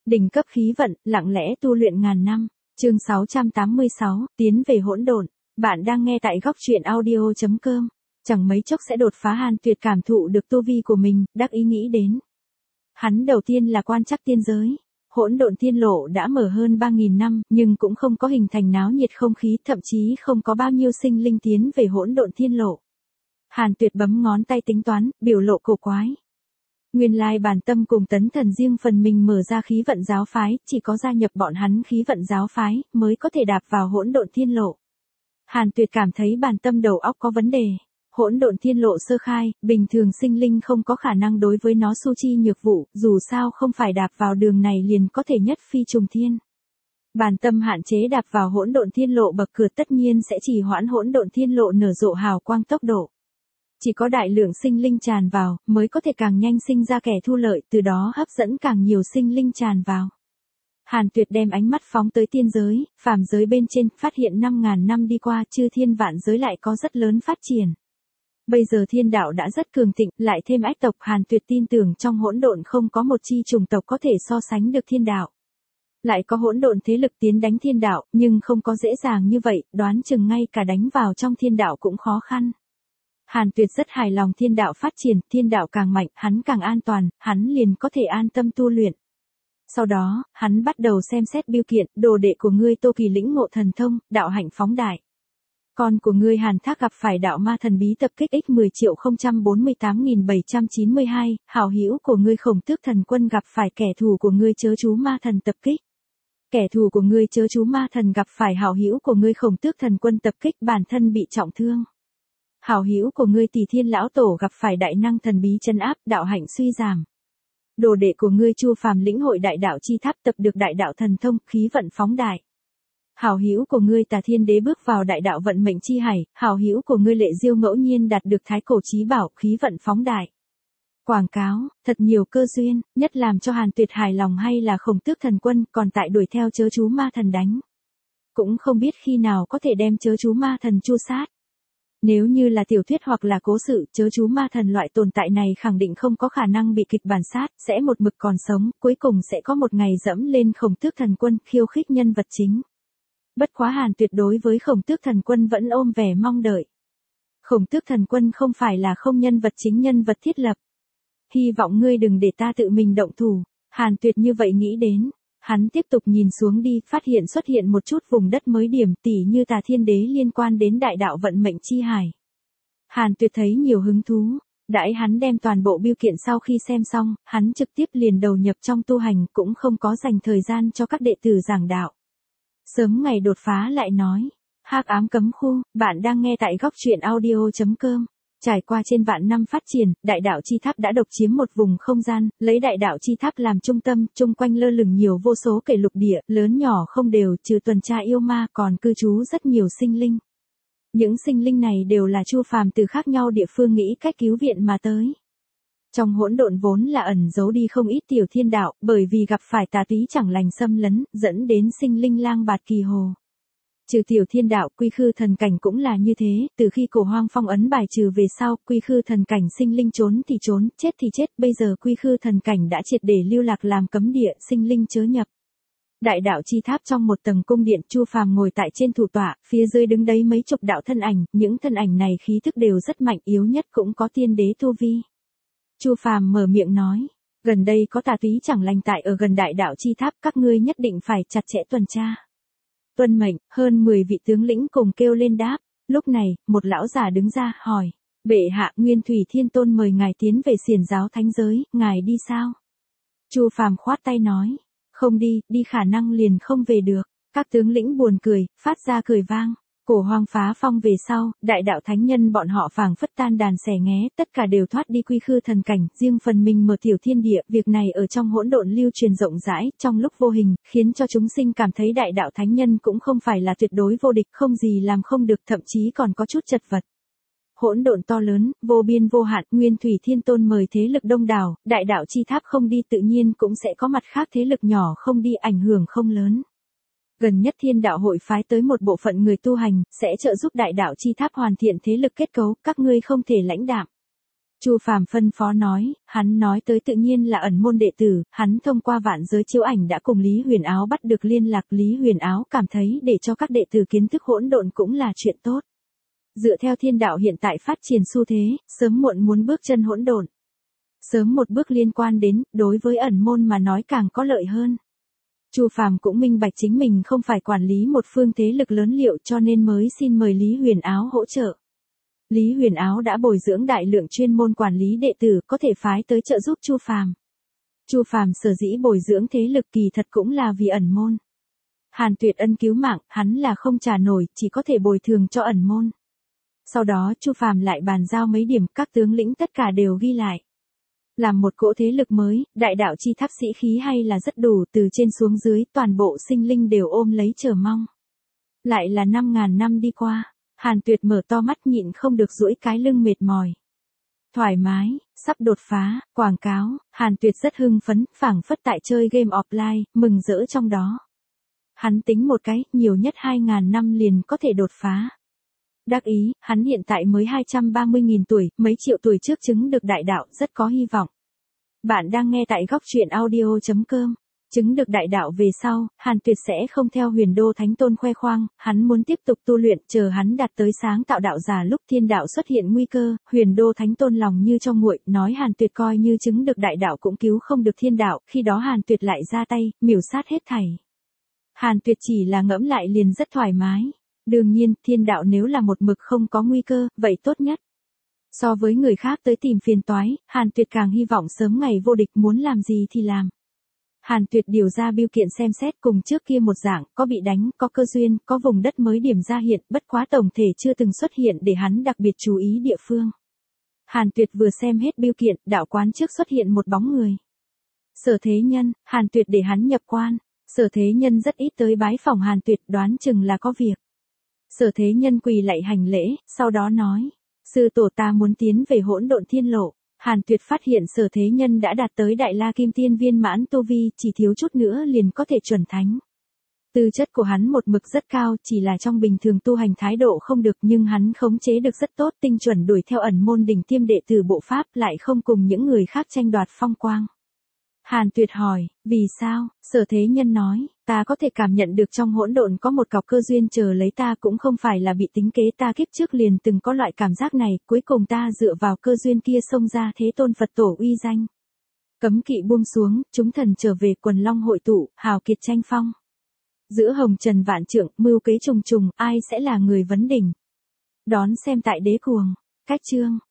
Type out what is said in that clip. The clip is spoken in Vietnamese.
Đỉnh cấp khí vận, lặng lẽ tu luyện ngàn năm. Chương 686, tiến về hỗn độn. Bạn đang nghe tại góc truyện audio.com. Chẳng mấy chốc sẽ đột phá. Hàn Tuyệt cảm thụ được tu vi của mình, đắc ý nghĩ đến. Hắn đầu tiên là quan trắc tiên giới. Hỗn độn thiên lộ đã mở hơn 3.000 năm, nhưng cũng không có hình thành náo nhiệt không khí, thậm chí không có bao nhiêu sinh linh tiến về hỗn độn thiên lộ. Hàn Tuyệt bấm ngón tay tính toán, biểu lộ cổ quái. Nguyên lai bản tâm cùng Tấn Thần riêng phần mình mở ra khí vận giáo phái, chỉ có gia nhập bọn hắn khí vận giáo phái, mới có thể đạp vào hỗn độn thiên lộ. Hàn Tuyệt cảm thấy bản tâm đầu óc có vấn đề. Hỗn độn thiên lộ sơ khai, bình thường sinh linh không có khả năng đối với nó su chi nhược vụ, dù sao không phải đạp vào đường này liền có thể nhất phi trùng thiên. Bản tâm hạn chế đạp vào hỗn độn thiên lộ bậc cửa tất nhiên sẽ trì hoãn hỗn độn thiên lộ nở rộ hào quang tốc độ. Chỉ có đại lượng sinh linh tràn vào, mới có thể càng nhanh sinh ra kẻ thu lợi, từ đó hấp dẫn càng nhiều sinh linh tràn vào. Hàn Tuyệt đem ánh mắt phóng tới tiên giới, phàm giới bên trên, phát hiện 5.000 năm đi qua, chư thiên vạn giới lại có rất lớn phát triển. Bây giờ thiên đạo đã rất cường thịnh, lại thêm ách tộc, Hàn Tuyệt tin tưởng trong hỗn độn không có một chi chủng tộc có thể so sánh được thiên đạo. Lại có hỗn độn thế lực tiến đánh thiên đạo, nhưng không có dễ dàng như vậy, đoán chừng ngay cả đánh vào trong thiên đạo cũng khó khăn. Hàn Tuyệt rất hài lòng thiên đạo phát triển, thiên đạo càng mạnh, hắn càng an toàn, hắn liền có thể an tâm tu luyện. Sau đó, hắn bắt đầu xem xét bưu kiện, đồ đệ của ngươi Tô Kỳ lĩnh ngộ thần thông, đạo hạnh phóng đại. Con của ngươi Hàn Thác gặp phải đạo ma thần bí tập kích x10.048.792, hảo hữu của ngươi Khổng Tước thần quân gặp phải kẻ thù của ngươi Chớ chú ma thần tập kích. Kẻ thù của ngươi Chớ chú ma thần gặp phải hảo hữu của ngươi Khổng Tước thần quân tập kích, bản thân bị trọng thương. Hảo hữu của ngươi Tỷ Thiên lão tổ gặp phải đại năng thần bí trấn áp, đạo hạnh suy giảm. Đồ đệ của ngươi Chu Phàm lĩnh hội đại đạo chi tháp, tập được đại đạo thần thông, khí vận phóng đại. Hảo hữu của ngươi Tà Thiên đế bước vào đại đạo vận mệnh chi hải, hảo hữu của ngươi Lệ Diêu ngẫu nhiên đạt được thái cổ chí bảo, khí vận phóng đại. Quảng cáo, thật nhiều cơ duyên, nhất làm cho Hàn Tuyệt hài lòng hay là Khổng Tước thần quân còn tại đuổi theo Chớ chú ma thần đánh. Cũng không biết khi nào có thể đem Chớ chú ma thần chu sát. Nếu như là tiểu thuyết hoặc là cố sự, Chớ chú ma thần loại tồn tại này khẳng định không có khả năng bị kịch bản sát, sẽ một mực còn sống, cuối cùng sẽ có một ngày dẫm lên Khổng Tước thần quân, khiêu khích nhân vật chính. Bất quá Hàn Tuyệt đối với Khổng Tước thần quân vẫn ôm vẻ mong đợi. Khổng Tước thần quân không phải là không nhân vật chính, nhân vật thiết lập. Hy vọng ngươi đừng để ta tự mình động thủ. Hàn Tuyệt như vậy nghĩ đến. Hắn tiếp tục nhìn xuống đi, phát hiện xuất hiện một chút vùng đất mới điểm, tỉ như Tà Thiên đế liên quan đến đại đạo vận mệnh chi hải. Hàn Tuyệt thấy nhiều hứng thú. Đãi hắn đem toàn bộ bưu kiện sau khi xem xong, hắn trực tiếp liền đầu nhập trong tu hành, cũng không có dành thời gian cho các đệ tử giảng đạo. Sớm ngày đột phá lại nói. Hắc ám cấm khu, bạn đang nghe tại góc truyện audio.com. Trải qua trên vạn năm phát triển, đại đạo chi tháp đã độc chiếm một vùng không gian, lấy đại đạo chi tháp làm trung tâm, chung quanh lơ lửng nhiều vô số kẻ lục địa, lớn nhỏ không đều, trừ tuần tra yêu ma còn cư trú rất nhiều sinh linh. Những sinh linh này đều là Chu Phàm từ khác nhau địa phương nghĩ cách cứu viện mà tới. Trong hỗn độn vốn là ẩn giấu đi không ít tiểu thiên đạo, bởi vì gặp phải tà túy chẳng lành xâm lấn, dẫn đến sinh linh lang bạt kỳ hồ. Trừ tiểu thiên đạo, quy khư thần cảnh cũng là như thế, từ khi Cổ Hoang phong ấn bài trừ về sau, quy khư thần cảnh sinh linh trốn thì trốn, chết thì chết, bây giờ quy khư thần cảnh đã triệt để lưu lạc làm cấm địa, sinh linh chớ nhập. Đại đạo chi tháp trong một tầng cung điện, Chu Phàm ngồi tại trên thủ tọa, phía dưới đứng đấy mấy chục đạo thân ảnh, những thân ảnh này khí thức đều rất mạnh, yếu nhất cũng có tiên đế tu vi. Chu Phàm mở miệng nói, gần đây có tà túy chẳng lành tại ở gần đại đạo chi tháp, các ngươi nhất định phải chặt chẽ tuần tra. Tuân mệnh, hơn 10 vị tướng lĩnh cùng kêu lên đáp. Lúc này, một lão già đứng ra, hỏi, bệ hạ, Nguyên Thủy Thiên Tôn mời ngài tiến về xiển giáo thánh giới, ngài đi sao? Chu Phàm khoát tay nói, không đi, đi khả năng liền không về được. Các tướng lĩnh buồn cười, phát ra cười vang. Cổ Hoang phá phong về sau, đại đạo thánh nhân bọn họ phảng phất tan đàn xẻ nghé, tất cả đều thoát đi quy khư thần cảnh, riêng phần mình mở tiểu thiên địa, việc này ở trong hỗn độn lưu truyền rộng rãi, trong lúc vô hình, khiến cho chúng sinh cảm thấy đại đạo thánh nhân cũng không phải là tuyệt đối vô địch, không gì làm không được, thậm chí còn có chút chật vật. Hỗn độn to lớn, vô biên vô hạn, Nguyên Thủy Thiên Tôn mời thế lực đông đảo, đại đạo chi tháp không đi tự nhiên cũng sẽ có mặt khác thế lực nhỏ không đi, ảnh hưởng không lớn. Gần nhất Thiên đạo hội phái tới một bộ phận người tu hành, sẽ trợ giúp đại đạo chi tháp hoàn thiện thế lực kết cấu, các ngươi không thể lãnh đạm. Chu Phàm phân phó nói, hắn nói tới tự nhiên là ẩn môn đệ tử, hắn thông qua vạn giới chiếu ảnh đã cùng Lý Huyền Áo bắt được liên lạc. Lý Huyền Áo cảm thấy để cho các đệ tử kiến thức hỗn độn cũng là chuyện tốt. Dựa theo thiên đạo hiện tại phát triển xu thế, sớm muộn muốn bước chân hỗn độn. Sớm một bước liên quan đến, đối với ẩn môn mà nói càng có lợi hơn. Chu Phàm cũng minh bạch chính mình không phải quản lý một phương thế lực lớn liệu cho nên mới xin mời Lý Huyền Áo hỗ trợ. Lý Huyền Áo đã bồi dưỡng đại lượng chuyên môn quản lý đệ tử có thể phái tới trợ giúp Chu Phàm. Chu Phàm sở dĩ bồi dưỡng thế lực kỳ thật cũng là vì ẩn môn. Hàn Tuyệt ân cứu mạng, hắn là không trả nổi, chỉ có thể bồi thường cho ẩn môn. Sau đó Chu Phàm lại bàn giao mấy điểm, các tướng lĩnh tất cả đều ghi lại. Làm một cỗ thế lực mới, đại đạo chi tháp sĩ khí hay là rất đủ, từ trên xuống dưới toàn bộ sinh linh đều ôm lấy chờ mong. Lại là 5.000 năm đi qua, Hàn Tuyệt mở to mắt nhịn không được duỗi cái lưng mệt mỏi. Thoải mái, sắp đột phá, quảng cáo, Hàn Tuyệt rất hưng phấn, phảng phất tại chơi game offline, mừng rỡ trong đó. Hắn tính một cái, nhiều nhất 2.000 năm liền có thể đột phá. Đắc ý, hắn hiện tại mới 230.000 tuổi, mấy triệu tuổi trước chứng được đại đạo, rất có hy vọng. Bạn đang nghe tại góc truyện audio.com. Chứng được đại đạo về sau, Hàn Tuyệt sẽ không theo Huyền Đô Thánh Tôn khoe khoang, hắn muốn tiếp tục tu luyện, chờ hắn đạt tới sáng tạo đạo giả lúc thiên đạo xuất hiện nguy cơ, Huyền Đô Thánh Tôn lòng như cho nguội, nói Hàn Tuyệt coi như chứng được đại đạo cũng cứu không được thiên đạo, khi đó Hàn Tuyệt lại ra tay, miểu sát hết thảy. Hàn Tuyệt chỉ là ngẫm lại liền rất thoải mái. Đương nhiên, thiên đạo nếu là một mực không có nguy cơ, vậy tốt nhất. So với người khác tới tìm phiền toái, Hàn Tuyệt càng hy vọng sớm ngày vô địch, muốn làm gì thì làm. Hàn Tuyệt điều ra bưu kiện xem xét cùng trước kia một dạng, có bị đánh, có cơ duyên, có vùng đất mới điểm ra hiện, bất quá tổng thể chưa từng xuất hiện để hắn đặc biệt chú ý địa phương. Hàn Tuyệt vừa xem hết bưu kiện, đạo quán trước xuất hiện một bóng người. Sở Thế Nhân, Hàn Tuyệt để hắn nhập quan. Sở Thế Nhân rất ít tới bái phòng Hàn Tuyệt, đoán chừng là có việc. Sở Thế Nhân quỳ lạy hành lễ, sau đó nói, sư tổ ta muốn tiến về hỗn độn thiên lộ. Hàn Tuyệt phát hiện Sở Thế Nhân đã đạt tới Đại La Kim Tiên viên mãn tu vi, chỉ thiếu chút nữa liền có thể chuẩn thánh. Tư chất của hắn một mực rất cao, chỉ là trong bình thường tu hành thái độ không được, nhưng hắn khống chế được rất tốt, tinh chuẩn đuổi theo ẩn môn đỉnh tiêm đệ tử bộ pháp, lại không cùng những người khác tranh đoạt phong quang. Hàn Tuyệt hỏi, vì sao? Sở Thế Nhân nói, ta có thể cảm nhận được trong hỗn độn có một cọc cơ duyên chờ lấy ta, cũng không phải là bị tính kế, ta kiếp trước liền từng có loại cảm giác này, cuối cùng ta dựa vào cơ duyên kia xông ra Thế Tôn Phật tổ uy danh. Cấm kỵ buông xuống, chúng thần trở về, quần long hội tụ, hào kiệt tranh phong. Giữa hồng trần vạn trượng, mưu kế trùng trùng, ai sẽ là người vấn đỉnh? Đón xem tại Đế Cuồng. Cách chương.